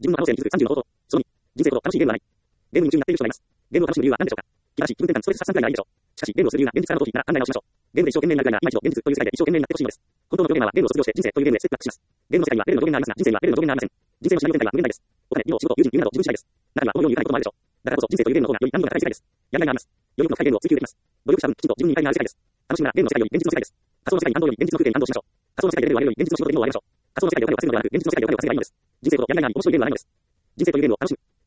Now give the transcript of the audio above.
自分の可能性に気づく30の方法。その2、人生ほど楽しいゲームはない。ゲームに夢中になっている人がいます。ゲームを楽しむ理由は何でしょうか。気晴らし、気分転換、ストレス発散くらいならいいでしょう。しかし、ゲームをする理由が現実からの逃避なら考え直しましょう。ゲームで一生懸命になりたいなら今一度現実という世界で一生懸命になってほしいのです。本当の表現はゲームを卒業して人生というゲームへステップアップします。ゲームの世界にはベルの上限がありますが、人生にはベルの上限がありません。人生のシナリオ展開は無限大です。お金、医療、仕事、友人、夢など自分次第です。中にはこのように愉快なこともあるでしょう。だからこそ人生というゲームの方がより難度が高い世界です。やりがいがあります。より多くの深いゲームを追求できます。努力した分、きちんと自分に愉快がある世界です。楽しむならゲームの世界より現実の世界です。仮想の世界に感動より現実の風景に感動しましょう。仮想の世界でレベルを上げるより現実の仕事にも上げましょう。仮想の世界でお金を稼ぐのではなく現実の世界でお金を稼ぐがいいのです。人生ほどやりがいがあり面白いゲームはないのです。人生というゲームを楽しむ。